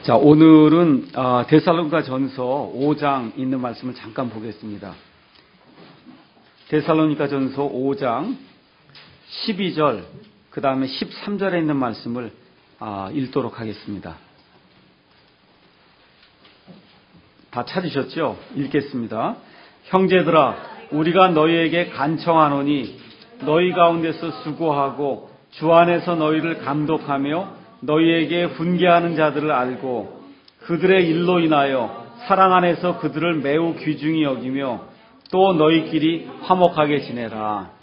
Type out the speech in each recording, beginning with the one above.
자, 오늘은 데살로니가 전서 5장 있는 말씀을 잠깐 보겠습니다. 데살로니가 전서 5장 12절, 그 다음에 13절에 있는 말씀을 읽도록 하겠습니다. 다 찾으셨죠? 읽겠습니다. 형제들아, 우리가 너희에게 간청하노니 너희 가운데서 수고하고 주 안에서 너희를 감독하며 너희에게 훈계하는 자들을 알고 그들의 일로 인하여 사랑 안에서 그들을 매우 귀중히 여기며 또 너희끼리 화목하게 지내라.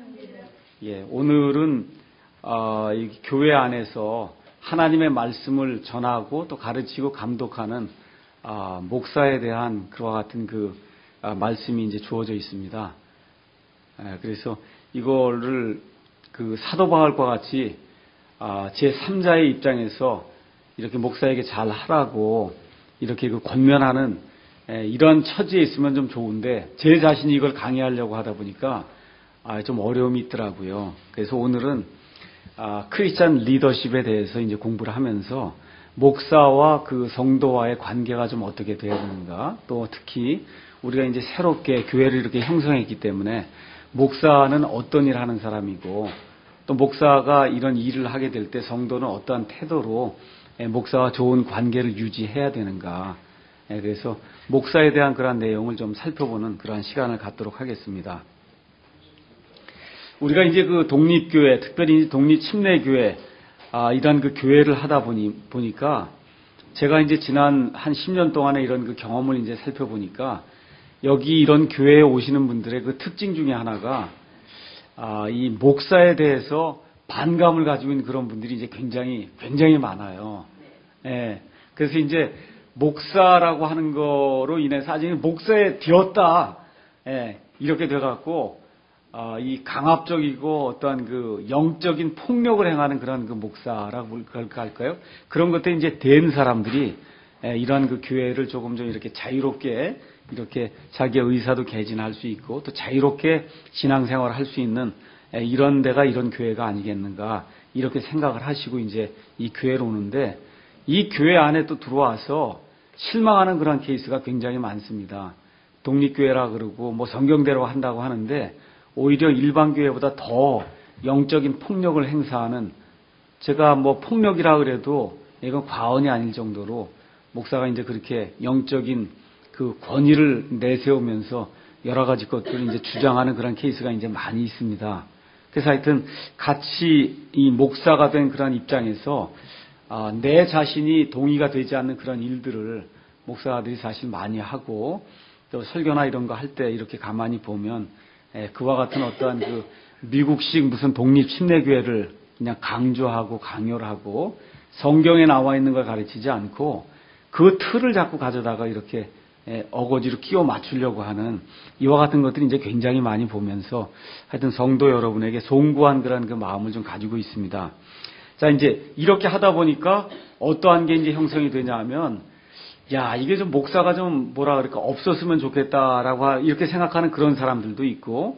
오늘은 이 교회 안에서 하나님의 말씀을 전하고 또 가르치고 감독하는 목사에 대한 그와 같은 그 말씀이 이제 주어져 있습니다. 그래서 이거를 그 사도 바울과 같이 제3자의 입장에서 이렇게 목사에게 잘 하라고 이렇게 그 권면하는 이런 처지에 있으면 좀 좋은데 제 자신이 이걸 강의하려고 하다 보니까 좀 어려움이 있더라고요. 그래서 오늘은 크리스찬 리더십에 대해서 이제 공부를 하면서 목사와 그 성도와의 관계가 좀 어떻게 돼야 되는가, 또 특히 우리가 이제 새롭게 교회를 이렇게 형성했기 때문에 목사는 어떤 일을 하는 사람이고 또 목사가 이런 일을 하게 될 때 성도는 어떠한 태도로 목사와 좋은 관계를 유지해야 되는가. 그래서 목사에 대한 그러한 내용을 좀 살펴보는 그러한 시간을 갖도록 하겠습니다. 우리가 이제 그 독립교회, 특별히 독립침례교회, 이런 그 교회를 하다 보니까 제가 이제 지난 한 10년 동안의 이런 그 경험을 이제 살펴보니까 여기 이런 교회에 오시는 분들의 그 특징 중에 하나가 이 목사에 대해서 반감을 가지고 있는 그런 분들이 이제 굉장히 많아요. 그래서 이제 목사라고 하는 거로 인해서 아직 목사에 되었다. 이렇게 돼갖고, 이 강압적이고 어떠한 그 영적인 폭력을 행하는 그런 그 목사라고 할까요? 그런 것들이 이제 된 사람들이 이런 그 교회를 조금 좀 이렇게 자유롭게 이렇게 자기의 의사도 개진할 수 있고 또 자유롭게 신앙생활을 할 수 있는 이런 데가 이런 교회가 아니겠는가 이렇게 생각을 하시고 이제 이 교회로 오는데 이 교회 안에 또 들어와서 실망하는 그런 케이스가 굉장히 많습니다. 독립교회라 그러고 뭐 성경대로 한다고 하는데 오히려 일반 교회보다 더 영적인 폭력을 행사하는, 제가 뭐 폭력이라 그래도 이건 과언이 아닐 정도로 목사가 이제 그렇게 영적인 그 권위를 내세우면서 여러 가지 것들을 이제 주장하는 그런 케이스가 이제 많이 있습니다. 그래서 하여튼 같이 이 목사가 된 그런 입장에서 내 자신이 동의가 되지 않는 그런 일들을 목사들이 사실 많이 하고 또 설교나 이런 거 할 때 이렇게 가만히 보면 그와 같은 어떠한 그 미국식 무슨 독립 침례교회를 그냥 강조하고 강요를 하고 성경에 나와 있는 걸 가르치지 않고 그 틀을 자꾸 가져다가 이렇게 어거지로 끼워 맞추려고 하는 이와 같은 것들이 이제 굉장히 많이 보면서 하여튼 성도 여러분에게 송구한 그런 그 마음을 좀 가지고 있습니다. 자, 이제 이렇게 하다 보니까 어떠한 게 이제 형성이 되냐 하면, 이게 좀 목사가 좀 뭐라 그럴까 없었으면 좋겠다라고 이렇게 생각하는 그런 사람들도 있고,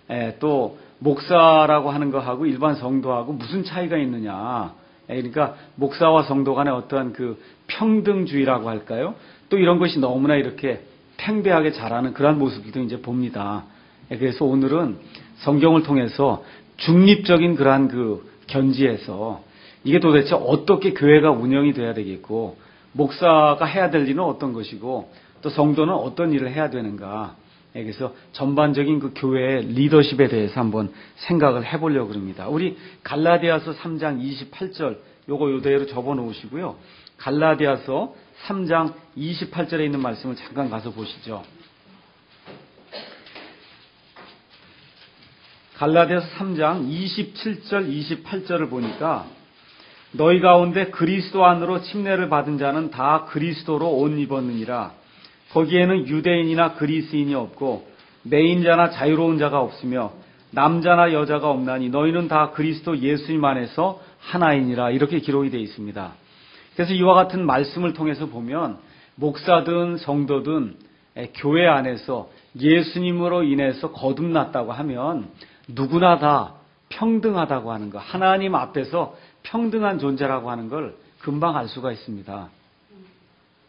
또 목사라고 하는 거하고 일반 성도하고 무슨 차이가 있느냐. 그러니까 목사와 성도 간의 어떠한 그 평등주의라고 할까요? 또 이런 것이 너무나 이렇게 팽배하게 자라는 그런 모습들도 이제 봅니다. 그래서 오늘은 성경을 통해서 중립적인 그러한 그 견지에서 이게 도대체 어떻게 교회가 운영이 돼야 되겠고 목사가 해야 될 일은 어떤 것이고 또 성도는 어떤 일을 해야 되는가. 그래서 전반적인 그 교회의 리더십에 대해서 한번 생각을 해보려고 합니다. 우리 갈라디아서 3장 28절 요거 요대로 접어 놓으시고요. 갈라디아서 3장 28절에 있는 말씀을 잠깐 가서 보시죠. 갈라디아서 3장 27절 28절을 보니까 너희 가운데 그리스도 안으로 침례를 받은 자는 다 그리스도로 옷 입었느니라. 거기에는 유대인이나 그리스인이 없고 내인자나 자유로운 자가 없으며 남자나 여자가 없나니 너희는 다 그리스도 예수님 안에서 하나이니라. 이렇게 기록이 되어 있습니다. 그래서 이와 같은 말씀을 통해서 보면 목사든 성도든 교회 안에서 예수님으로 인해서 거듭났다고 하면 누구나 다 평등하다고 하는 것, 하나님 앞에서 평등한 존재라고 하는 걸 금방 알 수가 있습니다.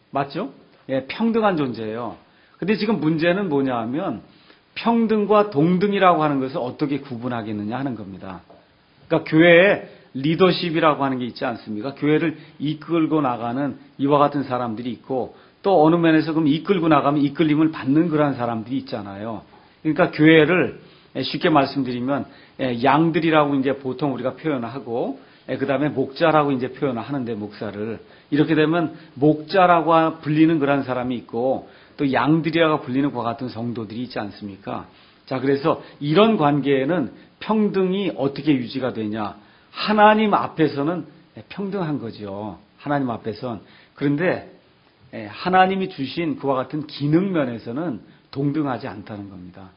맞죠? 예, 평등한 존재예요. 근데 지금 문제는 뭐냐 하면 평등과 동등이라고 하는 것을 어떻게 구분하겠느냐 하는 겁니다. 그러니까 교회에 리더십이라고 하는 게 있지 않습니까? 교회를 이끌고 나가는 이와 같은 사람들이 있고 또 어느 면에서 그럼 이끌고 나가면 이끌림을 받는 그러한 사람들이 있잖아요. 그러니까 교회를 쉽게 말씀드리면 양들이라고 이제 보통 우리가 표현하고 그 다음에 목자라고 이제 표현을 하는데 목사를 이렇게 되면 목자라고 불리는 그런 사람이 있고 또 양들이라고 불리는 그와 같은 성도들이 있지 않습니까? 자, 그래서 이런 관계에는 평등이 어떻게 유지가 되냐? 하나님 앞에서는 평등한 거죠. 하나님 앞에선. 그런데 하나님이 주신 그와 같은 기능 면에서는 동등하지 않다는 겁니다.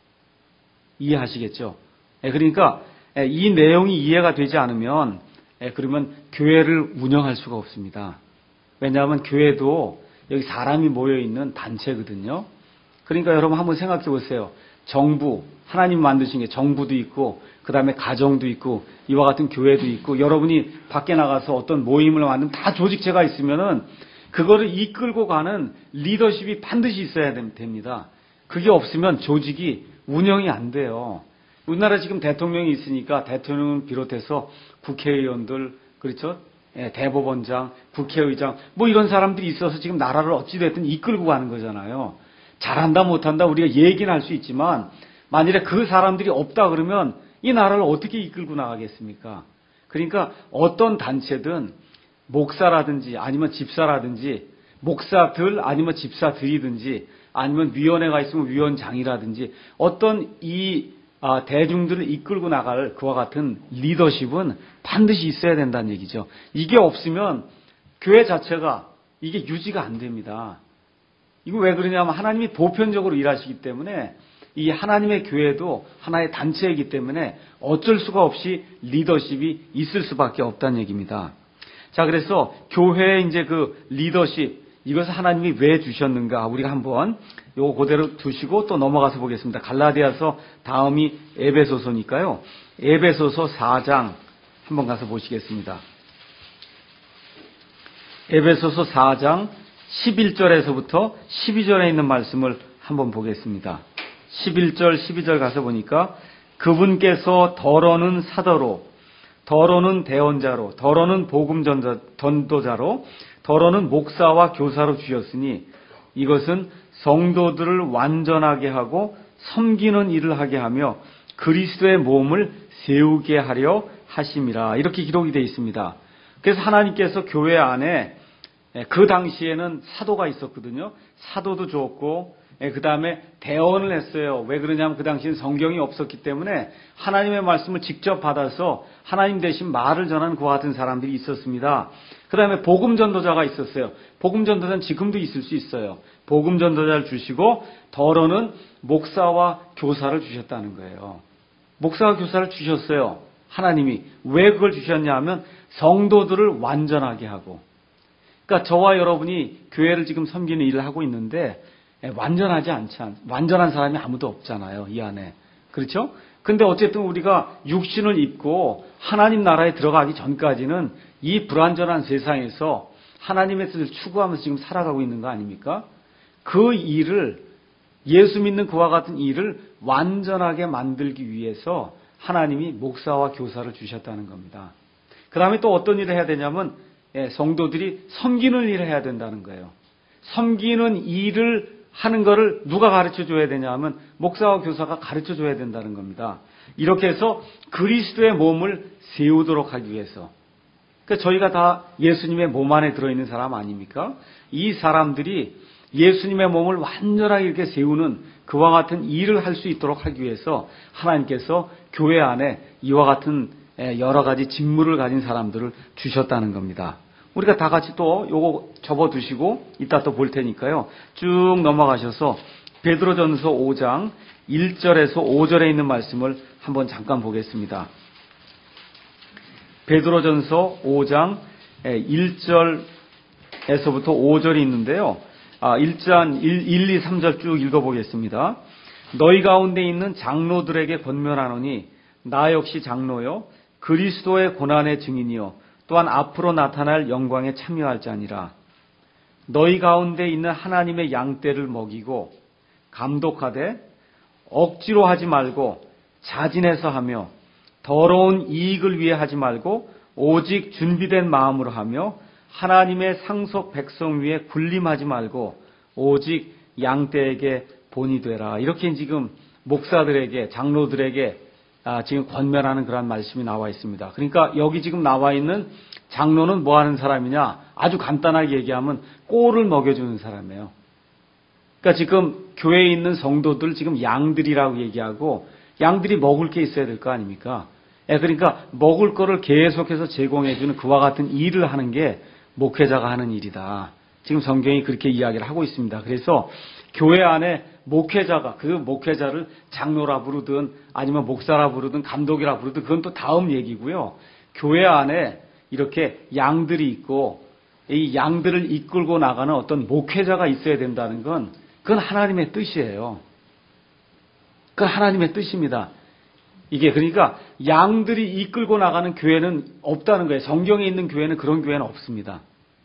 이해하시겠죠? 그러니까 이 내용이 이해가 되지 않으면 그러면 교회를 운영할 수가 없습니다. 왜냐하면 교회도 여기 사람이 모여있는 단체거든요. 그러니까 여러분 한번 생각해 보세요. 정부, 하나님 만드신 게 정부도 있고 그 다음에 가정도 있고 이와 같은 교회도 있고 여러분이 밖에 나가서 어떤 모임을 만들면 다 조직체가 있으면은 그거를 이끌고 가는 리더십이 반드시 있어야 됩니다. 그게 없으면 조직이 운영이 안 돼요. 우리나라 지금 대통령이 있으니까 대통령을 비롯해서 국회의원들, 그렇죠? 대법원장, 국회의장, 뭐 이런 사람들이 있어서 지금 나라를 어찌됐든 이끌고 가는 거잖아요. 잘한다 못한다 우리가 얘기는 할 수 있지만 만일에 그 사람들이 없다 그러면 이 나라를 어떻게 이끌고 나가겠습니까? 그러니까 어떤 단체든 목사라든지 아니면 집사라든지 목사들 아니면 집사들이든지 아니면 위원회가 있으면 위원장이라든지 어떤 이 대중들을 이끌고 나갈 그와 같은 리더십은 반드시 있어야 된다는 얘기죠. 이게 없으면 교회 자체가 이게 유지가 안 됩니다. 이거 왜 그러냐면 하나님이 보편적으로 일하시기 때문에 이 하나님의 교회도 하나의 단체이기 때문에 어쩔 수가 없이 리더십이 있을 수밖에 없다는 얘기입니다. 자, 그래서 교회의 이제 그 리더십, 이것을 하나님이 왜 주셨는가? 우리가 한번 요거 그대로 두시고 또 넘어가서 보겠습니다. 갈라디아서 다음이 에베소서니까요. 에베소서 4장 한번 가서 보시겠습니다. 에베소서 4장 11절에서부터 12절에 있는 말씀을 한번 보겠습니다. 11절, 12절 가서 보니까 그분께서 더러는 사도로, 더러는 대언자로, 더러는 복음 전도자로, 더러는 목사와 교사로 주셨으니 이것은 성도들을 완전하게 하고 섬기는 일을 하게 하며 그리스도의 몸을 세우게 하려 하심이라. 이렇게 기록이 되어 있습니다. 그래서 하나님께서 교회 안에 그 당시에는 사도가 있었거든요. 사도도 좋고 그 다음에 대언을 했어요. 왜 그러냐면 그 당시엔 성경이 없었기 때문에 하나님의 말씀을 직접 받아서 하나님 대신 말을 전하는 그와 같은 사람들이 있었습니다. 그 다음에 복음 전도자가 있었어요. 복음 전도자는 지금도 있을 수 있어요. 복음 전도자를 주시고 더러는 목사와 교사를 주셨다는 거예요. 목사와 교사를 주셨어요. 하나님이. 왜 그걸 주셨냐 하면 성도들을 완전하게 하고. 그러니까 저와 여러분이 교회를 지금 섬기는 일을 하고 있는데 완전하지 완전한 사람이 아무도 없잖아요. 이 안에. 그렇죠? 근데 어쨌든 우리가 육신을 입고 하나님 나라에 들어가기 전까지는 이 불완전한 세상에서 하나님의 뜻을 추구하면서 지금 살아가고 있는 거 아닙니까? 그 일을 예수 믿는 그와 같은 일을 완전하게 만들기 위해서 하나님이 목사와 교사를 주셨다는 겁니다. 그 다음에 또 어떤 일을 해야 되냐면 성도들이 섬기는 일을 해야 된다는 거예요. 섬기는 일을 하는 거를 누가 가르쳐 줘야 되냐 하면 목사와 교사가 가르쳐 줘야 된다는 겁니다. 이렇게 해서 그리스도의 몸을 세우도록 하기 위해서. 그러니까 저희가 다 예수님의 몸 안에 들어있는 사람 아닙니까? 이 사람들이 예수님의 몸을 완전하게 이렇게 세우는 그와 같은 일을 할 수 있도록 하기 위해서 하나님께서 교회 안에 이와 같은 여러 가지 직무를 가진 사람들을 주셨다는 겁니다. 우리가 다 같이 또 요거 접어두시고 이따 또 볼 테니까요. 쭉 넘어가셔서 베드로전서 5장 1절에서 5절에 있는 말씀을 한번 잠깐 보겠습니다. 베드로전서 5장 1절에서부터 5절이 있는데요. 1장 1, 2, 3절 쭉 읽어보겠습니다. 너희 가운데 있는 장로들에게 권면하노니 나 역시 장로요 그리스도의 고난의 증인이요 또한 앞으로 나타날 영광에 참여할 자니라. 너희 가운데 있는 하나님의 양떼를 먹이고 감독하되 억지로 하지 말고 자진해서 하며 더러운 이익을 위해 하지 말고 오직 준비된 마음으로 하며 하나님의 상속 백성 위에 군림하지 말고 오직 양떼에게 본이 되라. 이렇게 지금 목사들에게, 장로들에게 지금 권면하는 그런 말씀이 나와 있습니다. 그러니까 여기 지금 나와 있는 장로는 뭐 하는 사람이냐? 아주 간단하게 얘기하면 꼴을 먹여주는 사람이에요. 그러니까 지금 교회에 있는 성도들 지금 양들이라고 얘기하고 양들이 먹을 게 있어야 될 거 아닙니까? 그러니까 먹을 거를 계속해서 제공해주는 그와 같은 일을 하는 게 목회자가 하는 일이다. 지금 성경이 그렇게 이야기를 하고 있습니다. 그래서 교회 안에 목회자가 그 목회자를 장로라 부르든 아니면 목사라 부르든 감독이라 부르든 그건 또 다음 얘기고요. 교회 안에 이렇게 양들이 있고 이 양들을 이끌고 나가는 어떤 목회자가 있어야 된다는 건 그건 하나님의 뜻이에요. 그건 하나님의 뜻입니다. 이게 그러니까 양들이 이끌고 나가는 교회는 없다는 거예요. 성경에 있는 교회는 그런 교회는 없습니다.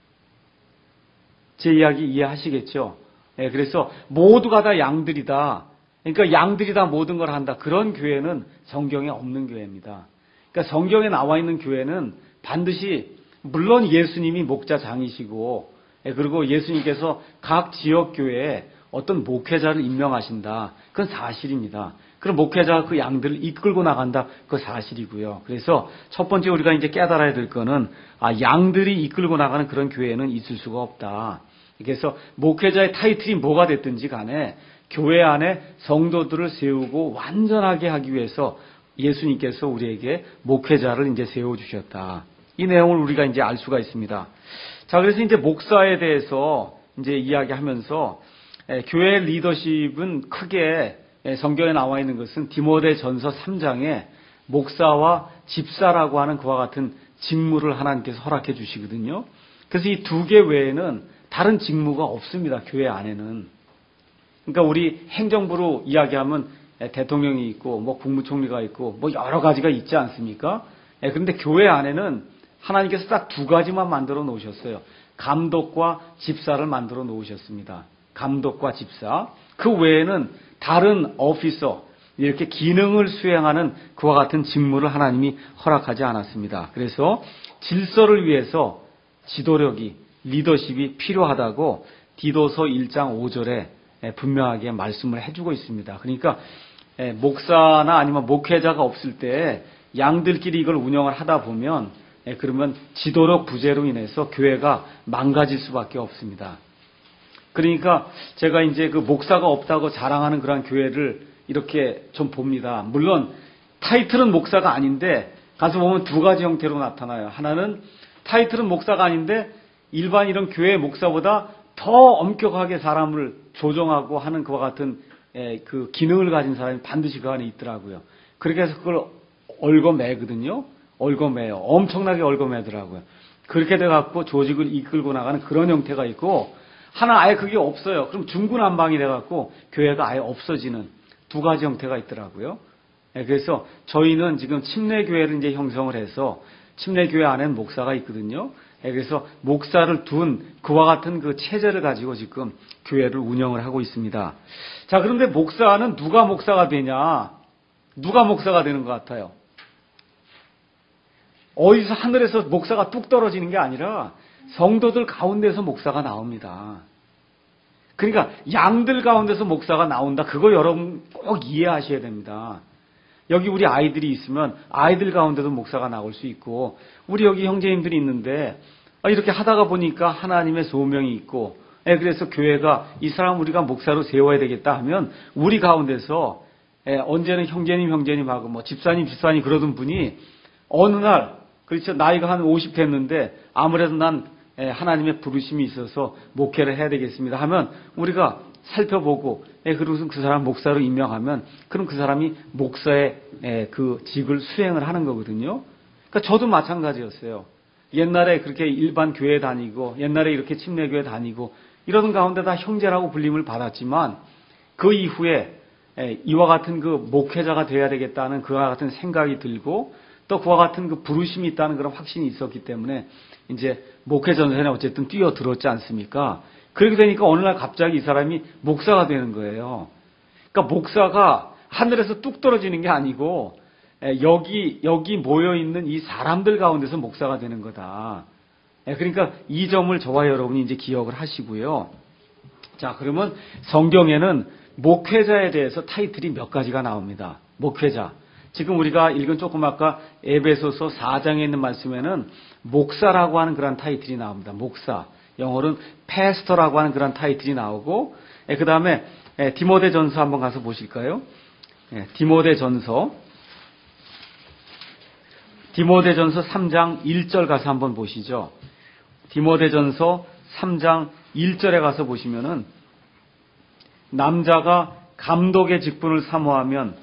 제 이야기 이해하시겠죠? 그래서 모두가 다 양들이다. 그러니까 양들이 다 모든 걸 한다. 그런 교회는 성경에 없는 교회입니다. 그러니까 성경에 나와 있는 교회는 반드시 물론 예수님이 목자장이시고 그리고 예수님께서 각 지역 교회에 어떤 목회자를 임명하신다. 그건 사실입니다. 그럼 목회자가 그 양들을 이끌고 나간다. 그거 사실이고요. 그래서 첫 번째 우리가 이제 깨달아야 될 거는 양들이 이끌고 나가는 그런 교회는 있을 수가 없다. 그래서 목회자의 타이틀이 뭐가 됐든지 간에 교회 안에 성도들을 세우고 완전하게 하기 위해서 예수님께서 우리에게 목회자를 이제 세워주셨다. 이 내용을 우리가 이제 알 수가 있습니다. 자, 그래서 이제 목사에 대해서 이제 이야기하면서 교회 리더십은 크게 성경에 나와 있는 것은 디모데전서 3장에 목사와 집사라고 하는 그와 같은 직무를 하나님께서 허락해 주시거든요. 그래서 이 두 개 외에는 다른 직무가 없습니다. 교회 안에는. 그러니까 우리 행정부로 이야기하면 대통령이 있고 뭐 국무총리가 있고 뭐 여러 가지가 있지 않습니까? 그런데 교회 안에는 하나님께서 딱 두 가지만 만들어 놓으셨어요. 감독과 집사를 만들어 놓으셨습니다. 감독과 집사. 그 외에는 다른 오피서, 이렇게 기능을 수행하는 그와 같은 직무를 하나님이 허락하지 않았습니다. 그래서 질서를 위해서 지도력이, 리더십이 필요하다고 디도서 1장 5절에 분명하게 말씀을 해주고 있습니다. 그러니까 목사나 아니면 목회자가 없을 때 양들끼리 이걸 운영을 하다 보면 그러면 지도력 부재로 인해서 교회가 망가질 수밖에 없습니다. 그러니까 제가 이제 그 목사가 없다고 자랑하는 그런 교회를 이렇게 좀 봅니다. 물론 타이틀은 목사가 아닌데 가서 보면 두 가지 형태로 나타나요. 하나는 타이틀은 목사가 아닌데 일반 이런 교회 목사보다 더 엄격하게 사람을 조정하고 하는 그와 같은 그 기능을 가진 사람이 반드시 그 안에 있더라고요. 그렇게 해서 그걸 얽어매거든요. 얽어매요. 엄청나게 얽어매더라고요. 그렇게 돼갖고 조직을 이끌고 나가는 그런 형태가 있고 하나 아예 그게 없어요. 그럼 중구난방이 돼갖고 교회가 아예 없어지는 두 가지 형태가 있더라고요. 그래서 저희는 지금 침례교회를 이제 형성을 해서 침례교회 안에는 목사가 있거든요. 그래서 목사를 둔 그와 같은 그 체제를 가지고 지금 교회를 운영을 하고 있습니다. 자, 그런데 목사는 누가 목사가 되냐? 누가 목사가 되는 것 같아요? 어디서 하늘에서 목사가 뚝 떨어지는 게 아니라 성도들 가운데서 목사가 나옵니다. 그러니까 양들 가운데서 목사가 나온다. 그거 여러분 꼭 이해하셔야 됩니다. 여기 우리 아이들이 있으면 아이들 가운데도 목사가 나올 수 있고 우리 여기 형제님들이 있는데 이렇게 하다가 보니까 하나님의 소명이 있고 그래서 교회가 이 사람 우리가 목사로 세워야 되겠다 하면 우리 가운데서 언제는 형제님하고 뭐 집사님 그러던 분이 어느 날 그렇죠. 나이가 한 50 됐는데 아무래도 난 하나님의 부르심이 있어서 목회를 해야 되겠습니다 하면 우리가 살펴보고 그러고서 그 사람 목사로 임명하면 그럼 그 사람이 목사의 그 직을 수행을 하는 거거든요. 그러니까 저도 마찬가지였어요. 옛날에 그렇게 일반 교회 다니고 옛날에 이렇게 침례교회 다니고 이러던 가운데 다 형제라고 불림을 받았지만 그 이후에 이와 같은 그 목회자가 되어야 되겠다는 그와 같은 생각이 들고 또 그와 같은 그 부르심이 있다는 그런 확신이 있었기 때문에 이제 목회 전선에 어쨌든 뛰어들었지 않습니까? 그렇게 되니까 어느 날 갑자기 이 사람이 목사가 되는 거예요. 그러니까 목사가 하늘에서 뚝 떨어지는 게 아니고 여기 모여있는 이 사람들 가운데서 목사가 되는 거다. 그러니까 이 점을 저와 여러분이 이제 기억을 하시고요. 자, 그러면 성경에는 목회자에 대해서 타이틀이 몇 가지가 나옵니다. 목회자. 지금 우리가 읽은 조금 아까 에베소서 4장에 있는 말씀에는 목사라고 하는 그런 타이틀이 나옵니다. 목사. 영어로는 패스터라고 하는 그런 타이틀이 나오고, 그 다음에 디모데전서 한번 가서 보실까요? 디모데전서 3장 1절 가서 한번 보시죠. 디모데전서 3장 1절에 가서 보시면은 남자가 감독의 직분을 사모하면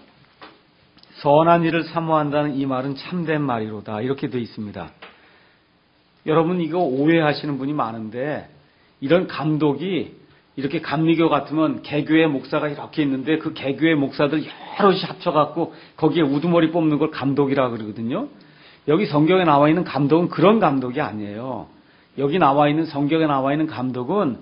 선한 일을 사모한다는 이 말은 참된 말이로다. 이렇게 되어 있습니다. 여러분 이거 오해하시는 분이 많은데 이런 감독이 이렇게 감리교 같으면 개교회 목사가 이렇게 있는데 그 개교회 목사들 여럿이 합쳐갖고 거기에 우두머리 뽑는 걸 감독이라 그러거든요. 여기 성경에 나와 있는 감독은 그런 감독이 아니에요. 여기 나와 있는 성경에 나와 있는 감독은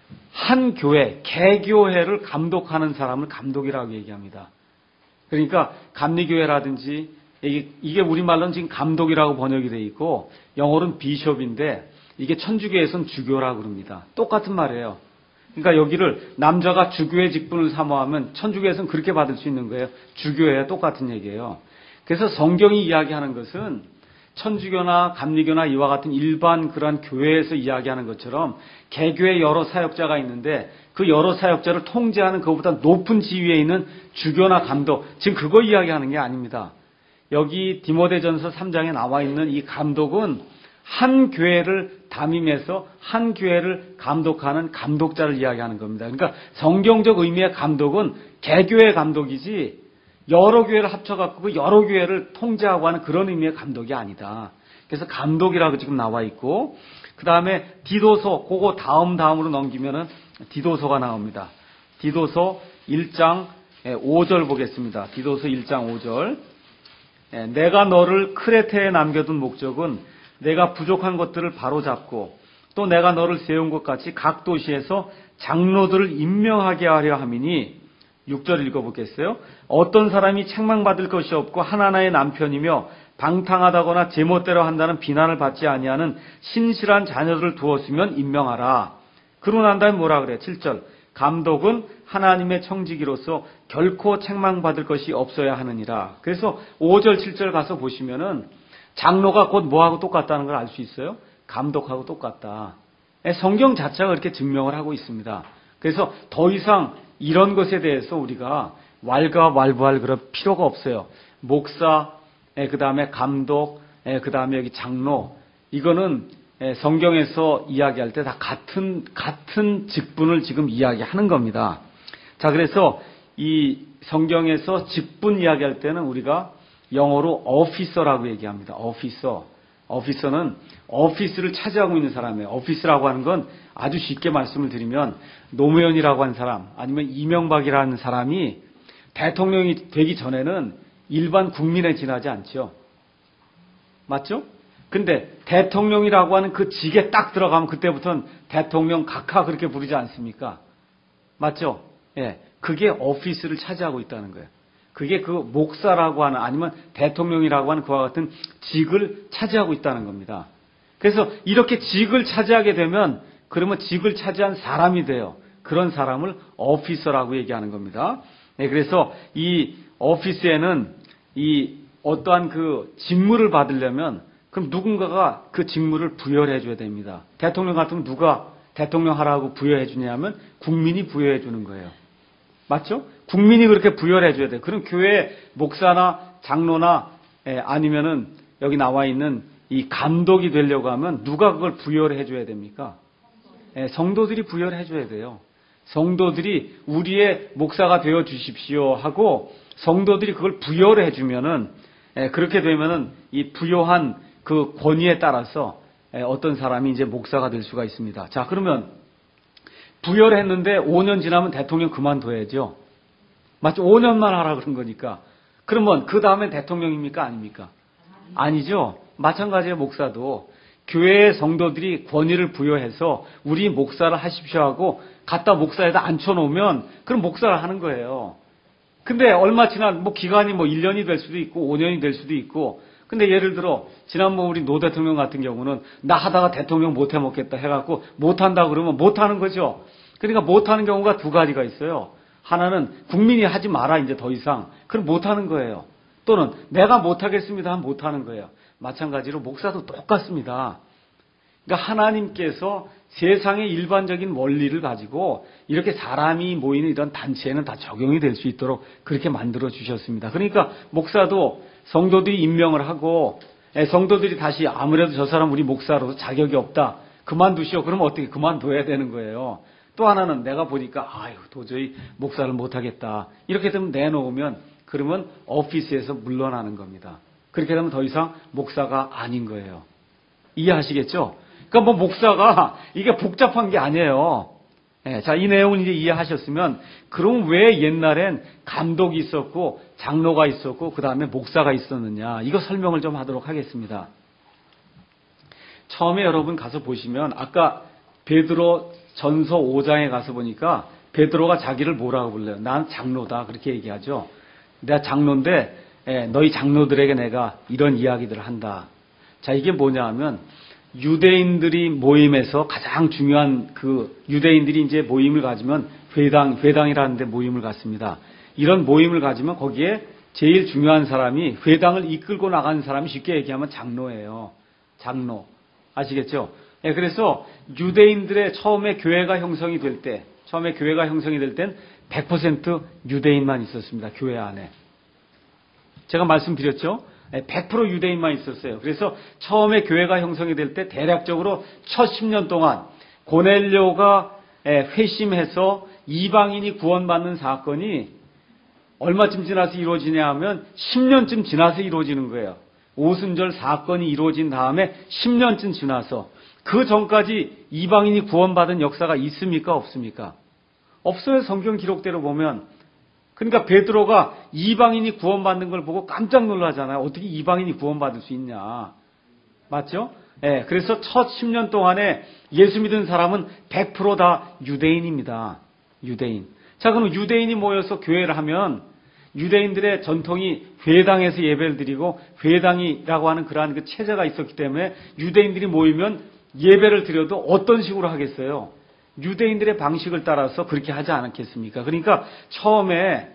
한 교회, 개교회를 감독하는 사람을 감독이라고 얘기합니다. 그러니까 감리교회라든지 이게 우리말로는 지금 감독이라고 번역이 되어 있고 영어로는 비숍인데 이게 천주교에서는 주교라고 그럽니다. 똑같은 말이에요. 그러니까 여기를 남자가 주교의 직분을 사모하면 천주교에서는 그렇게 받을 수 있는 거예요. 주교회와 똑같은 얘기예요. 그래서 성경이 이야기하는 것은 천주교나 감리교나 이와 같은 일반 그러한 교회에서 이야기하는 것처럼 개교의 여러 사역자가 있는데 그 여러 사역자를 통제하는 그것보다 높은 지위에 있는 주교나 감독, 지금 그거 이야기하는 게 아닙니다. 여기 디모데전서 3장에 나와 있는 이 감독은 한 교회를 담임해서 한 교회를 감독하는 감독자를 이야기하는 겁니다. 그러니까 성경적 의미의 감독은 개교의 감독이지 여러 교회를 합쳐갖고 그 여러 교회를 통제하고 하는 그런 의미의 감독이 아니다. 그래서 감독이라고 지금 나와 있고, 그 다음에 디도서, 그거 다음으로 넘기면은 디도서가 나옵니다. 디도서 1장 5절 보겠습니다. 디도서 1장 5절. 내가 너를 크레테에 남겨둔 목적은 내가 부족한 것들을 바로잡고 또 내가 너를 세운 것 같이 각 도시에서 장로들을 임명하게 하려 함이니 6절 읽어보겠어요? 어떤 사람이 책망받을 것이 없고 하나하나의 남편이며 방탕하다거나 제멋대로 한다는 비난을 받지 아니하는 신실한 자녀들을 두었으면 임명하라. 그러고 난 다음에 뭐라 그래요? 7절. 감독은 하나님의 청지기로서 결코 책망받을 것이 없어야 하느니라. 그래서 5절, 7절 가서 보시면은 장로가 곧 뭐하고 똑같다는 걸 알 수 있어요? 감독하고 똑같다. 성경 자체가 그렇게 증명을 하고 있습니다. 그래서 더 이상 이런 것에 대해서 우리가 왈가왈부할 그런 필요가 없어요. 목사, 그 다음에 감독, 그 다음에 여기 장로, 이거는 성경에서 이야기할 때 다 같은 직분을 지금 이야기하는 겁니다. 자, 그래서 이 성경에서 직분 이야기할 때는 우리가 영어로 officer라고 얘기합니다. officer는 오피스를 차지하고 있는 사람이에요. 오피스라고 하는 건 아주 쉽게 말씀을 드리면 노무현이라고 하는 사람 아니면 이명박이라는 사람이 대통령이 되기 전에는 일반 국민에 지나지 않죠. 맞죠? 근데 대통령이라고 하는 그 직에 딱 들어가면 그때부터는 대통령 각하 그렇게 부르지 않습니까? 맞죠? 예, 그게 오피스를 차지하고 있다는 거예요. 그게 그 목사라고 하는 아니면 대통령이라고 하는 그와 같은 직을 차지하고 있다는 겁니다. 그래서 이렇게 직을 차지하게 되면 그러면 직을 차지한 사람이 돼요. 그런 사람을 오피서라고 얘기하는 겁니다. 네, 그래서 이 오피스에는 이 어떠한 그 직무를 받으려면 그럼 누군가가 그 직무를 부여를 해줘야 됩니다. 대통령 같으면 누가 대통령 하라고 부여해 주냐면 국민이 부여해 주는 거예요. 맞죠? 국민이 그렇게 부여를 해줘야 돼요. 그럼 교회 목사나 장로나 아니면은 여기 나와 있는 이 감독이 되려고 하면 누가 그걸 부여를 해줘야 됩니까? 성도들이 부여를 해줘야 돼요. 성도들이 우리의 목사가 되어 주십시오 하고 성도들이 그걸 부여를 해주면은 그렇게 되면은 이 부여한 그 권위에 따라서 어떤 사람이 이제 목사가 될 수가 있습니다. 자, 그러면 부여를 했는데 5년 지나면 대통령 그만둬야죠. 맞죠? 5년만 하라 그런 거니까. 그러면 그 다음에 대통령입니까? 아닙니까? 아니죠. 마찬가지로 목사도 교회의 성도들이 권위를 부여해서 우리 목사를 하십시오 하고 갖다 목사에다 앉혀놓으면 그럼 목사를 하는 거예요. 근데 얼마 지난 기간이 1년이 될 수도 있고 5년이 될 수도 있고, 근데 예를 들어 지난번 우리 노 대통령 같은 경우는 나 하다가 대통령 못 해먹겠다 해갖고 못한다 그러면 못하는 거죠. 그러니까 못하는 경우가 두 가지가 있어요. 하나는 국민이 하지 마라 이제 더 이상, 그럼 못하는 거예요. 또는 내가 못하겠습니다 하면 못하는 거예요. 마찬가지로 목사도 똑같습니다. 그러니까 하나님께서 세상의 일반적인 원리를 가지고 이렇게 사람이 모이는 이런 단체에는 다 적용이 될 수 있도록 그렇게 만들어 주셨습니다. 그러니까 목사도 성도들이 임명을 하고 성도들이 다시 아무래도 저 사람 우리 목사로서 자격이 없다, 그만두시오. 그러면 어떻게 그만둬야 되는 거예요. 또 하나는 내가 보니까 도저히 목사를 못하겠다, 이렇게 되면 내놓으면 그러면 오피스에서 물러나는 겁니다. 그렇게 되면 더 이상 목사가 아닌 거예요. 이해하시겠죠? 그러니까 목사가 이게 복잡한 게 아니에요. 자, 이 내용을 이제 이해하셨으면 그럼 왜 옛날엔 감독이 있었고 장로가 있었고 그 다음에 목사가 있었느냐, 이거 설명을 좀 하도록 하겠습니다. 처음에 여러분 가서 보시면 아까 베드로 전서 5장에 가서 보니까 베드로가 자기를 뭐라고 불러요? 난 장로다, 그렇게 얘기하죠. 내가 장로인데 너희 장로들에게 내가 이런 이야기들을 한다. 자, 이게 뭐냐 하면 유대인들이 모임에서 가장 중요한 유대인들이 이제 모임을 가지면 회당이라는 데 모임을 갖습니다. 이런 모임을 가지면 거기에 제일 중요한 사람이, 회당을 이끌고 나가는 사람이 쉽게 얘기하면 장로예요. 장로. 아시겠죠? 그래서 유대인들의 처음에 교회가 형성이 될 땐 100% 유대인만 있었습니다. 교회 안에. 제가 말씀드렸죠? 100% 유대인만 있었어요. 그래서 처음에 교회가 형성이 될 때 대략적으로 첫 10년 동안 고넬료가 회심해서 이방인이 구원받는 사건이 얼마쯤 지나서 이루어지냐 하면 10년쯤 지나서 이루어지는 거예요. 오순절 사건이 이루어진 다음에 10년쯤 지나서, 그 전까지 이방인이 구원받은 역사가 있습니까? 없습니까? 없어요. 성경 기록대로 보면. 그러니까 베드로가 이방인이 구원받는 걸 보고 깜짝 놀라잖아요. 어떻게 이방인이 구원받을 수 있냐. 맞죠? 그래서 첫 10년 동안에 예수 믿은 사람은 100% 다 유대인입니다. 유대인. 자, 그럼 유대인이 모여서 교회를 하면 유대인들의 전통이 회당에서 예배를 드리고 회당이라고 하는 그러한 그 체제가 있었기 때문에 유대인들이 모이면 예배를 드려도 어떤 식으로 하겠어요? 유대인들의 방식을 따라서 그렇게 하지 않았겠습니까? 그러니까 처음에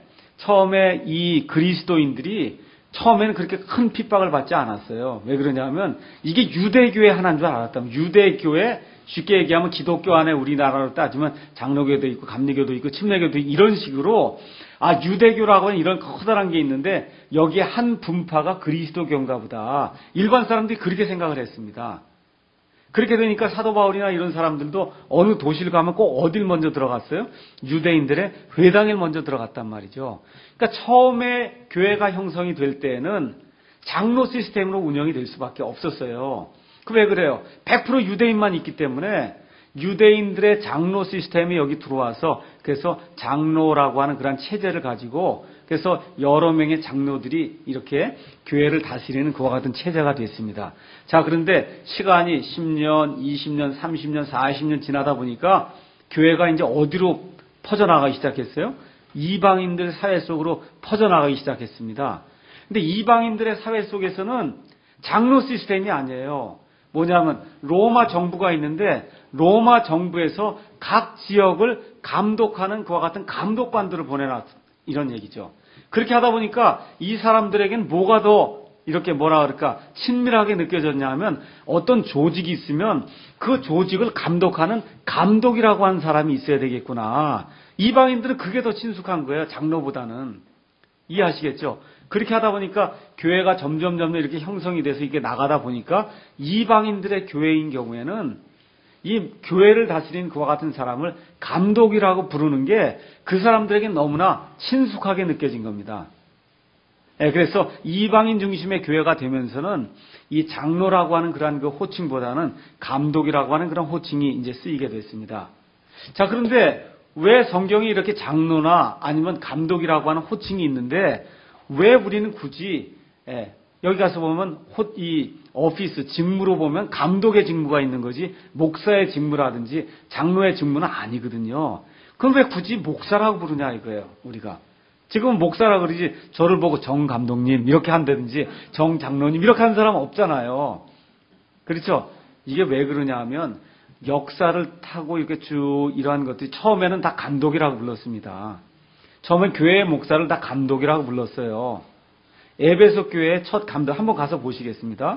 이 그리스도인들이 처음에는 그렇게 큰 핍박을 받지 않았어요. 왜 그러냐면 이게 유대교회 하나인 줄 알았다면, 유대교회, 쉽게 얘기하면 기독교 안에 우리나라로 따지면 장로교도 있고 감리교도 있고 침례교도 있고 이런 식으로, 유대교라고 하는 이런 커다란 게 있는데 여기에 한 분파가 그리스도교인가 보다, 일반 사람들이 그렇게 생각을 했습니다. 그렇게 되니까 사도 바울이나 이런 사람들도 어느 도시를 가면 꼭 어딜 먼저 들어갔어요? 유대인들의 회당에 먼저 들어갔단 말이죠. 그러니까 처음에 교회가 형성이 될 때는 장로 시스템으로 운영이 될 수밖에 없었어요. 왜 그래요? 100% 유대인만 있기 때문에 유대인들의 장로 시스템이 여기 들어와서, 그래서 장로라고 하는 그런 체제를 가지고, 그래서 여러 명의 장로들이 이렇게 교회를 다스리는 그와 같은 체제가 됐습니다. 자, 그런데 시간이 10년, 20년, 30년, 40년 지나다 보니까 교회가 이제 어디로 퍼져나가기 시작했어요? 이방인들 사회 속으로 퍼져나가기 시작했습니다. 근데 이방인들의 사회 속에서는 장로 시스템이 아니에요. 뭐냐면 로마 정부가 있는데 로마 정부에서 각 지역을 감독하는 그와 같은 감독관들을 보내놨, 이런 얘기죠. 그렇게 하다 보니까 이 사람들에겐 뭐가 더 이렇게 친밀하게 느껴졌냐 하면, 어떤 조직이 있으면 그 조직을 감독하는 감독이라고 하는 사람이 있어야 되겠구나. 이방인들은 그게 더 친숙한 거예요, 장로보다는. 이해하시겠죠? 그렇게 하다 보니까 교회가 점점 이렇게 형성이 돼서 이게 나가다 보니까 이방인들의 교회인 경우에는 이 교회를 다스리는 그와 같은 사람을 감독이라고 부르는 게 그 사람들에게 너무나 친숙하게 느껴진 겁니다. 그래서 이방인 중심의 교회가 되면서는 이 장로라고 하는 그러한 그 호칭보다는 감독이라고 하는 그런 호칭이 이제 쓰이게 됐습니다. 자, 그런데 왜 성경이 이렇게 장로나 아니면 감독이라고 하는 호칭이 있는데 왜 우리는 굳이 여기 가서 보면 이 오피스 직무로 보면 감독의 직무가 있는 거지 목사의 직무라든지 장로의 직무는 아니거든요. 그럼 왜 굳이 목사라고 부르냐 이거예요. 우리가 지금은 목사라고 그러지 저를 보고 정 감독님 이렇게 한다든지 정 장로님 이렇게 하는 사람은 없잖아요. 그렇죠? 이게 왜 그러냐 하면 역사를 타고 이렇게 쭉 이러한 것들이 처음에는 다 감독이라고 불렀습니다. 처음엔 교회의 목사를 다 감독이라고 불렀어요. 에베소 교회의 첫 감독 한번 가서 보시겠습니다.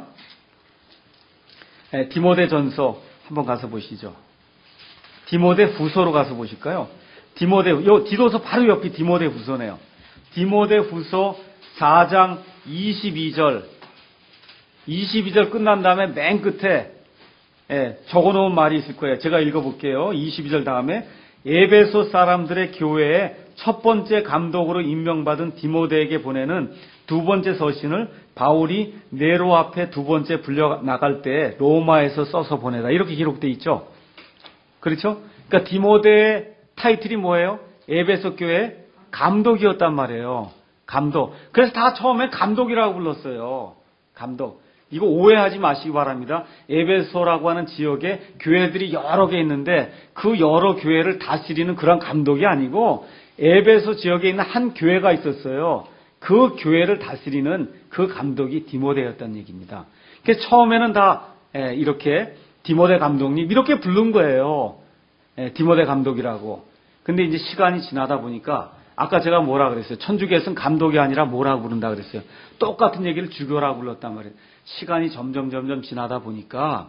디모데전서 한번 가서 보시죠. 디모데 후서로 가서 보실까요? 요 디도서 바로 옆이 디모데 후서네요. 디모데 후서 4장 22절 끝난 다음에 맨 끝에 적어놓은 말이 있을 거예요. 제가 읽어볼게요. 22절 다음에 에베소 사람들의 교회에 첫 번째 감독으로 임명받은 디모데에게 보내는 두 번째 서신을 바울이 네로 앞에 두 번째 불려나갈 때 로마에서 써서 보내다. 이렇게 기록되어 있죠. 그렇죠? 그러니까 디모데의 타이틀이 뭐예요? 에베소 교회 감독이었단 말이에요. 감독. 그래서 다 처음에 감독이라고 불렀어요. 감독. 이거 오해하지 마시기 바랍니다. 에베소라고 하는 지역에 교회들이 여러 개 있는데 그 여러 교회를 다스리는 그런 감독이 아니고 에베소 지역에 있는 한 교회가 있었어요. 그 교회를 다스리는 그 감독이 디모데였다는 얘기입니다. 그래서 처음에는 다 이렇게 디모데 감독님 이렇게 부른 거예요. 디모데 감독이라고. 근데 이제 시간이 지나다 보니까 아까 제가 뭐라 그랬어요? 천주교에서는 감독이 아니라 뭐라고 부른다 그랬어요? 똑같은 얘기를 주교라고 불렀단 말이에요. 시간이 점점 지나다 보니까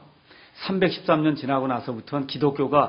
313년 지나고 나서부터는 기독교가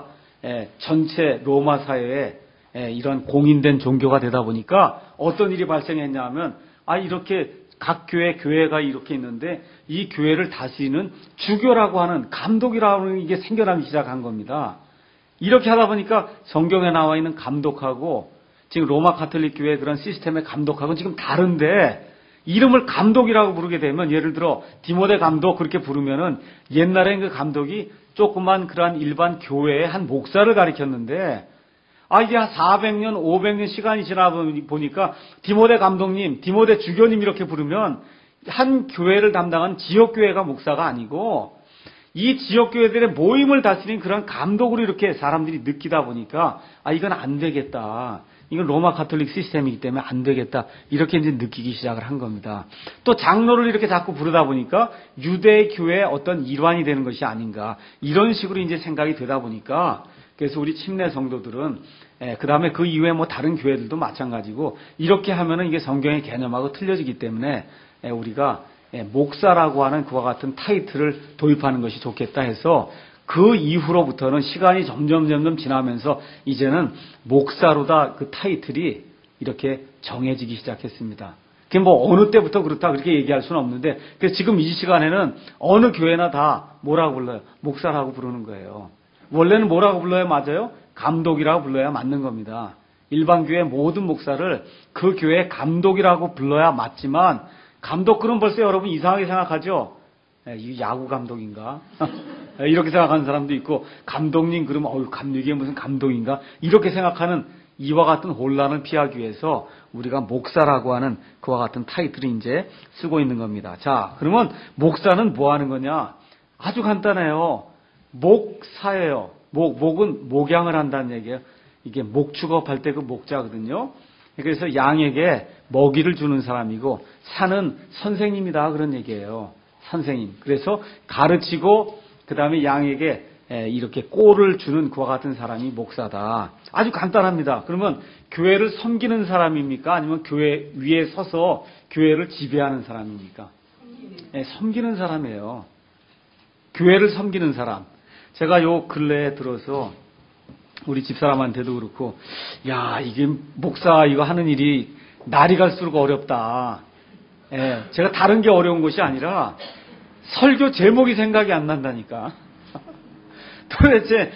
전체 로마 사회에 이런 공인된 종교가 되다 보니까 어떤 일이 발생했냐 하면 이렇게 각 교회가 이렇게 있는데 이 교회를 다스리는 주교라고 하는 감독이라고 하는 이게 생겨나기 시작한 겁니다. 이렇게 하다 보니까 성경에 나와 있는 감독하고 지금 로마 가톨릭 교회의 그런 시스템의 감독하고는 지금 다른데 이름을 감독이라고 부르게 되면 예를 들어 디모데 감독 그렇게 부르면은 옛날엔 그 감독이 조그만 그러한 일반 교회의 한 목사를 가리켰는데 이게 한 400년, 500년 시간이 지나 보니까 디모데 감독님, 디모데 주교님 이렇게 부르면 한 교회를 담당한 지역교회가 목사가 아니고 이 지역교회들의 모임을 다스리는 그런 감독으로 이렇게 사람들이 느끼다 보니까 이건 안 되겠다. 이건 로마 가톨릭 시스템이기 때문에 안 되겠다. 이렇게 이제 느끼기 시작을 한 겁니다. 또 장로를 이렇게 자꾸 부르다 보니까 유대 교회의 어떤 일환이 되는 것이 아닌가. 이런 식으로 이제 생각이 되다 보니까 그래서 우리 침례 성도들은 그 다음에 그 이후에 뭐 다른 교회들도 마찬가지고 이렇게 하면은 이게 성경의 개념하고 틀려지기 때문에 우리가 목사라고 하는 그와 같은 타이틀을 도입하는 것이 좋겠다 해서 그 이후로부터는 시간이 점점 지나면서 이제는 목사로다 그 타이틀이 이렇게 정해지기 시작했습니다. 그게 뭐 어느 때부터 그렇다 그렇게 얘기할 수는 없는데 그래서 지금 이 시간에는 어느 교회나 다 뭐라고 불러요? 목사라고 부르는 거예요. 원래는 뭐라고 불러야 맞아요? 감독이라고 불러야 맞는 겁니다. 일반 교회 모든 목사를 그 교회의 감독이라고 불러야 맞지만 감독 그럼 벌써 여러분 이상하게 생각하죠? 이 야구 감독인가? 이렇게 생각하는 사람도 있고 감독님 그러면 이게 무슨 감독인가? 이렇게 생각하는 이와 같은 혼란을 피하기 위해서 우리가 목사라고 하는 그와 같은 타이틀을 이제 쓰고 있는 겁니다. 자, 그러면 목사는 뭐 하는 거냐? 아주 간단해요. 목사예요. 목은 목양을 한다는 얘기예요. 이게 목축업할 때 그 목자거든요. 그래서 양에게 먹이를 주는 사람이고 산은 선생님이다 그런 얘기예요. 선생님. 그래서 가르치고 그 다음에 양에게 이렇게 꼴을 주는 그와 같은 사람이 목사다. 아주 간단합니다. 그러면 교회를 섬기는 사람입니까? 아니면 교회 위에 서서 교회를 지배하는 사람입니까? 섬기는 사람이에요. 교회를 섬기는 사람. 제가 요 근래에 들어서 우리 집사람한테도 그렇고 이게 목사 이거 하는 일이 날이 갈수록 어렵다. 제가 다른 게 어려운 것이 아니라 설교 제목이 생각이 안 난다니까. 도대체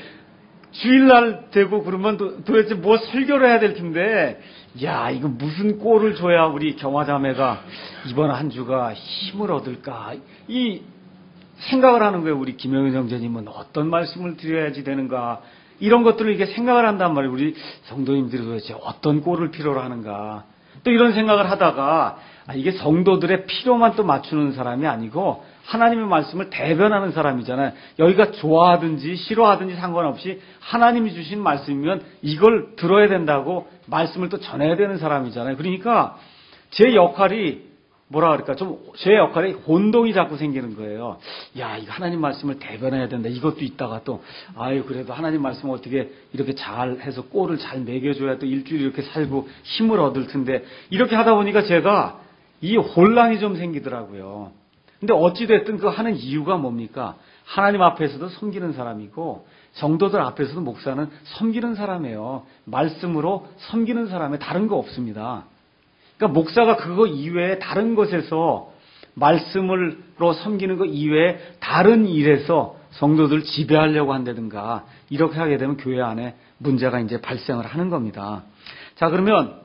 주일날 되고 그러면 도대체 뭐 설교를 해야 될 텐데 이거 무슨 꼴을 줘야 우리 경화자매가 이번 한 주가 힘을 얻을까 이 생각을 하는 거예요. 우리 김영현 형제님은 어떤 말씀을 드려야지 되는가 이런 것들을 이게 생각을 한단 말이에요. 우리 성도님들이 도대체 어떤 꼴을 필요로 하는가 또 이런 생각을 하다가 이게 성도들의 필요만 또 맞추는 사람이 아니고 하나님의 말씀을 대변하는 사람이잖아요. 여기가 좋아하든지 싫어하든지 상관없이 하나님이 주신 말씀이면 이걸 들어야 된다고 말씀을 또 전해야 되는 사람이잖아요. 그러니까 제 역할이 제 역할에 혼동이 자꾸 생기는 거예요. 야, 이거 하나님 말씀을 대변해야 된다. 이것도 있다가 또, 그래도 하나님 말씀을 어떻게 이렇게 잘 해서 꼴을 잘 먹여줘야 또 일주일 이렇게 살고 힘을 얻을 텐데, 이렇게 하다 보니까 제가 이 혼란이 좀 생기더라고요. 근데 어찌됐든 그 하는 이유가 뭡니까? 하나님 앞에서도 섬기는 사람이고, 성도들 앞에서도 목사는 섬기는 사람이에요. 말씀으로 섬기는 사람에 다른 거 없습니다. 그러니까 목사가 그거 이외에 다른 것에서 말씀으로 섬기는 것 이외에 다른 일에서 성도들 지배하려고 한다든가 이렇게 하게 되면 교회 안에 문제가 이제 발생을 하는 겁니다. 자, 그러면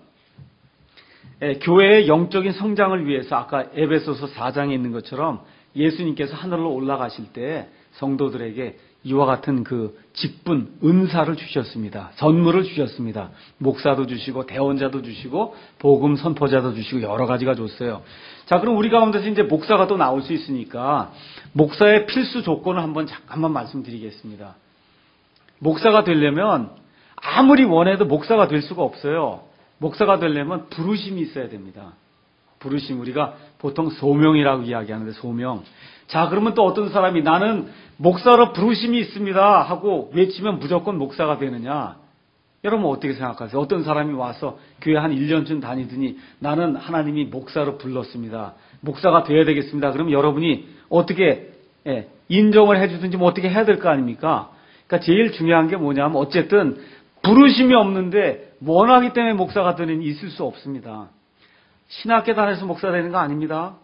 교회의 영적인 성장을 위해서 아까 에베소서 4장에 있는 것처럼 예수님께서 하늘로 올라가실 때 성도들에게 이와 같은 그 직분, 은사를 주셨습니다. 선물을 주셨습니다. 목사도 주시고 대언자도 주시고 복음 선포자도 주시고 여러 가지가 줬어요. 자, 그럼 우리 가운데서 이제 목사가 또 나올 수 있으니까 목사의 필수 조건을 잠깐만 말씀드리겠습니다. 목사가 되려면 아무리 원해도 목사가 될 수가 없어요. 목사가 되려면 부르심이 있어야 됩니다. 부르심, 우리가 보통 소명이라고 이야기하는데 소명. 자, 그러면 또 어떤 사람이 나는 목사로 부르심이 있습니다 하고 외치면 무조건 목사가 되느냐? 여러분 어떻게 생각하세요? 어떤 사람이 와서 교회 한 1년쯤 다니더니 나는 하나님이 목사로 불렀습니다. 목사가 돼야 되겠습니다. 그럼 여러분이 어떻게 인정을 해주든지 뭐 어떻게 해야 될 거 아닙니까? 그러니까 제일 중요한 게 뭐냐면 어쨌든 부르심이 없는데 원하기 때문에 목사가 되는 일이 있을 수 없습니다. 신학교 다녀서 목사 되는 거 아닙니다.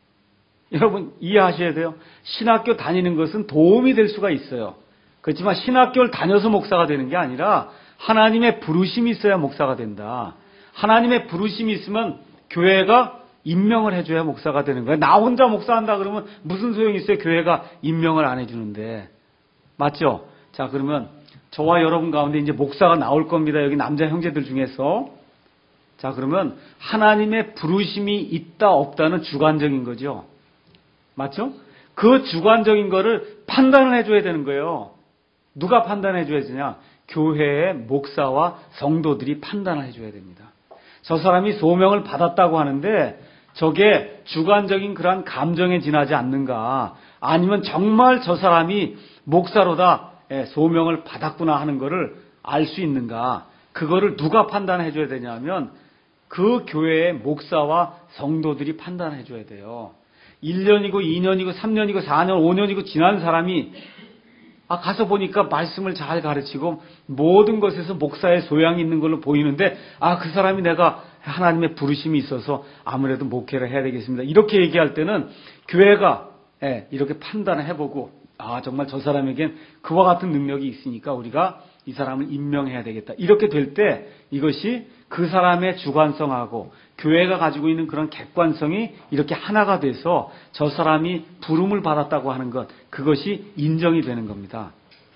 여러분 이해하셔야 돼요. 신학교 다니는 것은 도움이 될 수가 있어요. 그렇지만 신학교를 다녀서 목사가 되는 게 아니라 하나님의 부르심이 있어야 목사가 된다. 하나님의 부르심이 있으면 교회가 임명을 해줘야 목사가 되는 거예요. 나 혼자 목사한다 그러면 무슨 소용이 있어요? 교회가 임명을 안 해주는데. 맞죠? 자, 그러면 저와 여러분 가운데 이제 목사가 나올 겁니다. 여기 남자 형제들 중에서. 자, 그러면 하나님의 부르심이 있다 없다는 주관적인 거죠. 맞죠? 그 주관적인 거를 판단을 해줘야 되는 거예요. 누가 판단해 줘야 되냐? 교회의 목사와 성도들이 판단을 해줘야 됩니다. 저 사람이 소명을 받았다고 하는데 저게 주관적인 그러한 감정에 지나지 않는가? 아니면 정말 저 사람이 목사로다 소명을 받았구나 하는 거를 알 수 있는가? 그거를 누가 판단해 줘야 되냐면 그 교회의 목사와 성도들이 판단해 줘야 돼요. 1년이고 2년이고 3년이고 4년 5년이고 지난 사람이 가서 보니까 말씀을 잘 가르치고 모든 것에서 목사의 소양이 있는 걸로 보이는데 그 사람이 내가 하나님의 부르심이 있어서 아무래도 목회를 해야 되겠습니다. 이렇게 얘기할 때는 교회가 이렇게 판단을 해보고 정말 저 사람에겐 그와 같은 능력이 있으니까 우리가 이 사람을 임명해야 되겠다. 이렇게 될 때 이것이 그 사람의 주관성하고 교회가 가지고 있는 그런 객관성이 이렇게 하나가 돼서 저 사람이 부름을 받았다고 하는 것, 그것이 인정이 되는 겁니다.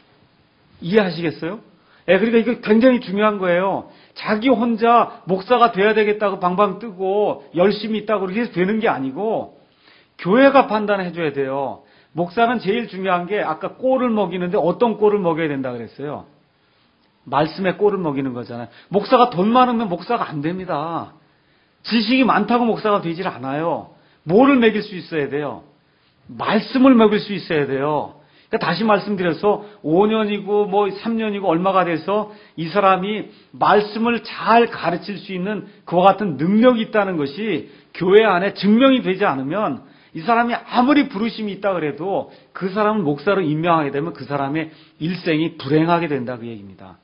이해하시겠어요? 그러니까 이거 굉장히 중요한 거예요. 자기 혼자 목사가 돼야 되겠다고 방방 뜨고 열심히 있다고 그렇게 해서 되는 게 아니고 교회가 판단해 줘야 돼요. 목사는 제일 중요한 게 아까 꼴을 먹이는데 어떤 꼴을 먹여야 된다 그랬어요? 말씀의 꼴을 먹이는 거잖아요. 목사가 돈 많으면 목사가 안 됩니다. 지식이 많다고 목사가 되질 않아요. 뭐를 먹일 수 있어야 돼요? 말씀을 먹일 수 있어야 돼요. 그러니까 다시 말씀드려서 5년이고 3년이고 얼마가 돼서 이 사람이 말씀을 잘 가르칠 수 있는 그와 같은 능력이 있다는 것이 교회 안에 증명이 되지 않으면 이 사람이 아무리 부르심이 있다 그래도 그 사람을 목사로 임명하게 되면 그 사람의 일생이 불행하게 된다 그 얘기입니다.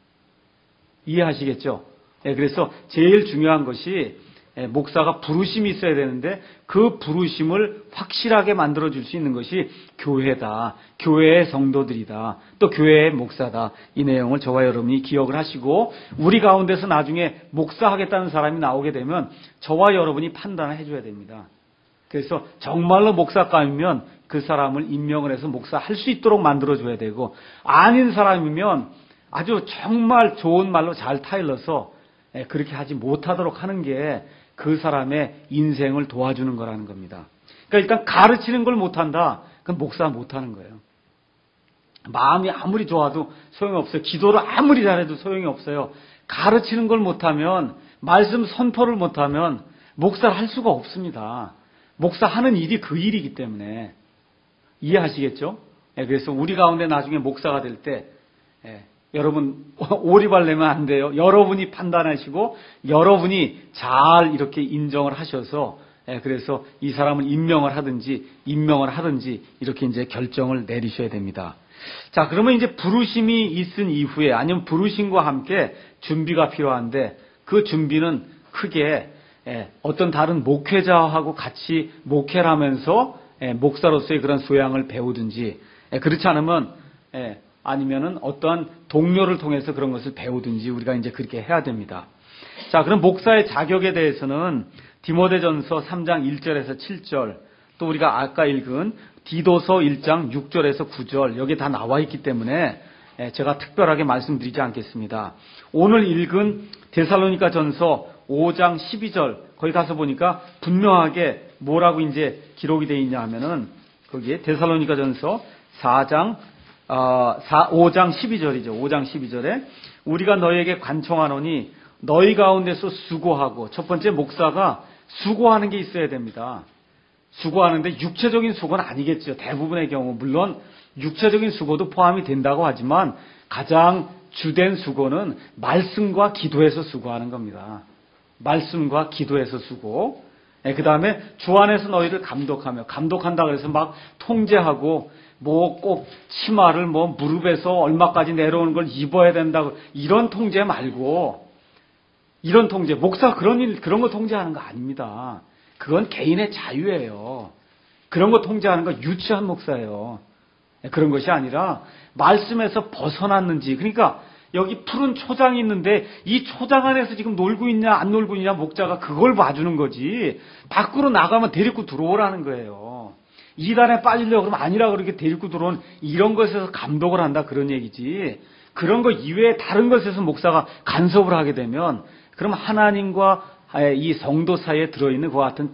이해하시겠죠? 그래서 제일 중요한 것이 목사가 부르심이 있어야 되는데 그 부르심을 확실하게 만들어줄 수 있는 것이 교회다. 교회의 성도들이다. 또 교회의 목사다. 이 내용을 저와 여러분이 기억을 하시고 우리 가운데서 나중에 목사하겠다는 사람이 나오게 되면 저와 여러분이 판단을 해줘야 됩니다. 그래서 정말로 목사감이면 그 사람을 임명을 해서 목사할 수 있도록 만들어줘야 되고 아닌 사람이면 아주 정말 좋은 말로 잘 타일러서 그렇게 하지 못하도록 하는 게 그 사람의 인생을 도와주는 거라는 겁니다. 그러니까 일단 가르치는 걸 못한다. 그럼 목사 못하는 거예요. 마음이 아무리 좋아도 소용이 없어요. 기도를 아무리 잘해도 소용이 없어요. 가르치는 걸 못하면, 말씀 선포를 못하면 목사를 할 수가 없습니다. 목사 하는 일이 그 일이기 때문에. 이해하시겠죠? 그래서 우리 가운데 나중에 목사가 될 때, 여러분 오리발 내면 안 돼요. 여러분이 판단하시고 여러분이 잘 이렇게 인정을 하셔서, 그래서 이 사람을 임명을 하든지 이렇게 이제 결정을 내리셔야 됩니다. 자, 그러면 이제 부르심이 있은 이후에, 아니면 부르심과 함께 준비가 필요한데, 그 준비는 크게 어떤 다른 목회자하고 같이 목회를 하면서 목사로서의 그런 소양을 배우든지, 그렇지 않으면 아니면은 어떠한 동료를 통해서 그런 것을 배우든지 우리가 이제 그렇게 해야 됩니다. 자, 그럼 목사의 자격에 대해서는 디모데전서 3장 1절에서 7절, 또 우리가 아까 읽은 디도서 1장 6절에서 9절, 여기에 다 나와 있기 때문에 제가 특별하게 말씀드리지 않겠습니다. 오늘 읽은 데살로니가전서 5장 12절, 거기 가서 보니까 분명하게 뭐라고 이제 기록이 되어 있냐 하면은, 거기에 데살로니가전서 5장 12절이죠. 5장 12절에 우리가 너희에게 간청하노니 너희 가운데서 수고하고, 첫 번째 목사가 수고하는 게 있어야 됩니다. 수고하는데 육체적인 수고는 아니겠죠. 대부분의 경우. 물론 육체적인 수고도 포함이 된다고 하지만 가장 주된 수고는 말씀과 기도에서 수고하는 겁니다. 말씀과 기도에서 수고. 그 다음에 주 안에서 너희를 감독한다 그래서 막 통제하고, 뭐 꼭 치마를 뭐 무릎에서 얼마까지 내려오는 걸 입어야 된다고, 이런 통제 말고, 이런 통제, 목사 그런 거 통제하는 거 아닙니다. 그건 개인의 자유예요. 그런 거 통제하는 거 유치한 목사예요. 그런 것이 아니라 말씀에서 벗어났는지, 그러니까 여기 푸른 초장이 있는데 이 초장 안에서 지금 놀고 있냐 안 놀고 있냐, 목자가 그걸 봐주는 거지, 밖으로 나가면 데리고 들어오라는 거예요. 이단에 빠지려고 그러면 아니라 그렇게 데리고 들어온, 이런 것에서 감독을 한다, 그런 얘기지. 그런 거 이외에 다른 것에서 목사가 간섭을 하게 되면, 그럼 하나님과 이 성도 사이에 들어있는 그와 같은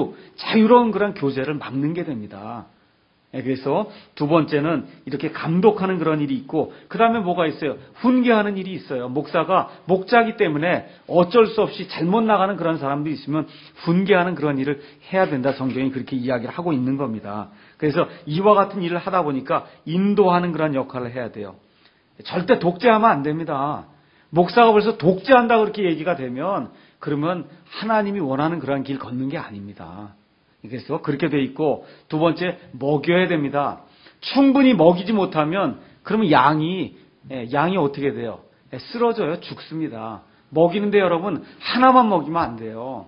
자유로운 그런 교제를 막는 게 됩니다. 그래서 두 번째는 이렇게 감독하는 그런 일이 있고, 그 다음에 뭐가 있어요? 훈계하는 일이 있어요. 목사가 목자이기 때문에 어쩔 수 없이 잘못 나가는 그런 사람도 있으면 훈계하는 그런 일을 해야 된다. 성경이 그렇게 이야기를 하고 있는 겁니다. 그래서 이와 같은 일을 하다 보니까 인도하는 그런 역할을 해야 돼요. 절대 독재하면 안 됩니다. 목사가 벌써 독재한다 그렇게 얘기가 되면, 그러면 하나님이 원하는 그런 길 걷는 게 아닙니다. 그래서 그렇게 돼 있고, 두 번째, 먹여야 됩니다. 충분히 먹이지 못하면 그러면 양이 어떻게 돼요? 쓰러져요. 죽습니다. 먹이는데 여러분, 하나만 먹이면 안 돼요.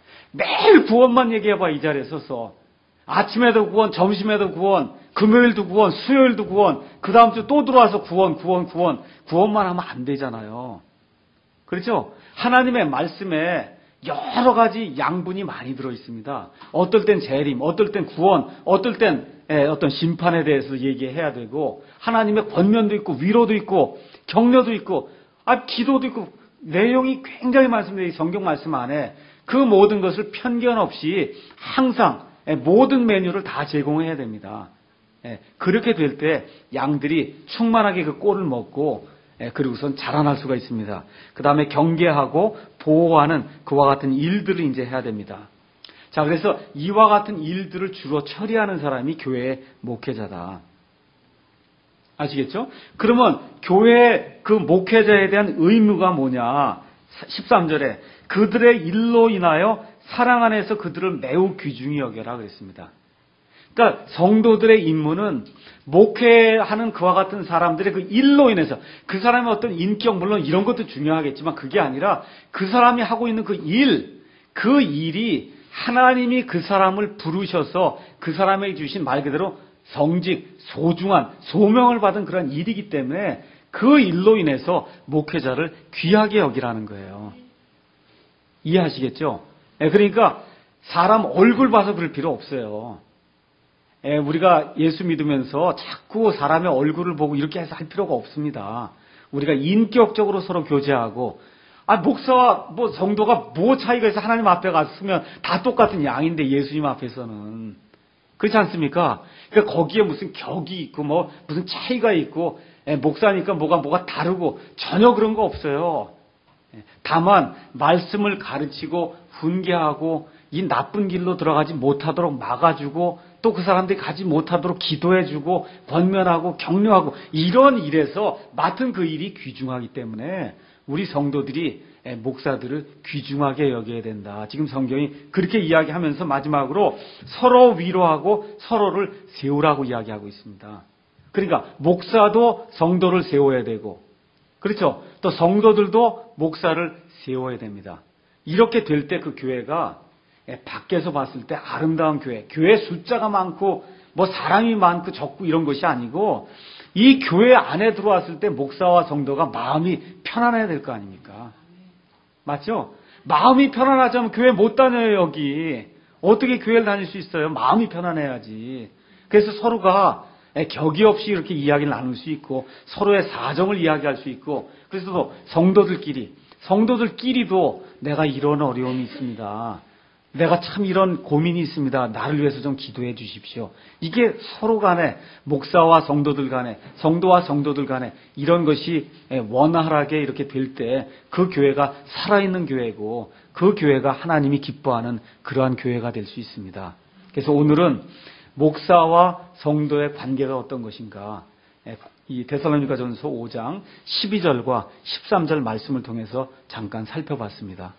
매일 구원만 얘기해봐. 이 자리에 서서 아침에도 구원, 점심에도 구원, 금요일도 구원, 수요일도 구원, 그 다음 주 또 들어와서 구원만 하면 안 되잖아요. 그렇죠? 하나님의 말씀에 여러 가지 양분이 많이 들어 있습니다. 어떨 땐 재림, 어떨 땐 구원, 어떨 땐 어떤 심판에 대해서 얘기해야 되고, 하나님의 권면도 있고, 위로도 있고, 격려도 있고, 기도도 있고, 내용이 굉장히 많습니다. 이 성경 말씀 안에. 그 모든 것을 편견 없이 항상 모든 메뉴를 다 제공해야 됩니다. 그렇게 될 때 양들이 충만하게 그 꼴을 먹고, 그리고선 자라날 수가 있습니다. 그 다음에 경계하고 보호하는 그와 같은 일들을 이제 해야 됩니다. 자, 그래서 이와 같은 일들을 주로 처리하는 사람이 교회의 목회자다. 아시겠죠? 그러면 교회의 그 목회자에 대한 의무가 뭐냐? 13절에 그들의 일로 인하여 사랑 안에서 그들을 매우 귀중히 여겨라 그랬습니다. 그러니까 성도들의 임무는 목회하는 그와 같은 사람들의 그 일로 인해서, 그 사람의 어떤 인격, 물론 이런 것도 중요하겠지만 그게 아니라 그 사람이 하고 있는 그 일이 하나님이 그 사람을 부르셔서 그 사람에게 주신 말 그대로 성직, 소중한, 소명을 받은 그런 일이기 때문에 그 일로 인해서 목회자를 귀하게 여기라는 거예요. 이해하시겠죠? 그러니까 사람 얼굴 봐서 그럴 필요 없어요. 우리가 예수 믿으면서 자꾸 사람의 얼굴을 보고 이렇게 해서 할 필요가 없습니다. 우리가 인격적으로 서로 교제하고, 목사와 뭐 성도가 뭐 차이가 있어? 하나님 앞에 갔으면 다 똑같은 양인데 예수님 앞에서는. 그렇지 않습니까? 그러니까 거기에 무슨 격이 있고 뭐 무슨 차이가 있고 목사니까 뭐가 다르고 전혀 그런 거 없어요. 다만 말씀을 가르치고 훈계하고 이 나쁜 길로 들어가지 못하도록 막아주고 또 그 사람들이 가지 못하도록 기도해주고 권면하고 격려하고 이런 일에서 맡은 그 일이 귀중하기 때문에 우리 성도들이 목사들을 귀중하게 여겨야 된다. 지금 성경이 그렇게 이야기하면서 마지막으로 서로 위로하고 서로를 세우라고 이야기하고 있습니다. 그러니까 목사도 성도를 세워야 되고 그렇죠. 또 성도들도 목사를 세워야 됩니다. 이렇게 될 때 그 교회가 밖에서 봤을 때 아름다운 교회 숫자가 많고 뭐 사람이 많고 적고 이런 것이 아니고 이 교회 안에 들어왔을 때 목사와 성도가 마음이 편안해야 될 거 아닙니까? 맞죠? 마음이 편안하지 않으면 교회 못 다녀요, 여기. 어떻게 교회를 다닐 수 있어요? 마음이 편안해야지. 그래서 서로가 격이 없이 이렇게 이야기를 나눌 수 있고 서로의 사정을 이야기할 수 있고 그래서 또 성도들끼리도 내가 이런 어려움이 있습니다. 내가 참 이런 고민이 있습니다. 나를 위해서 좀 기도해 주십시오. 이게 서로 간에 목사와 성도들 간에 성도와 성도들 간에 이런 것이 원활하게 이렇게 될 때 그 교회가 살아있는 교회고 그 교회가 하나님이 기뻐하는 그러한 교회가 될 수 있습니다. 그래서 오늘은 목사와 성도의 관계가 어떤 것인가 이 데살로니가전서 5장 12절과 13절 말씀을 통해서 잠깐 살펴봤습니다.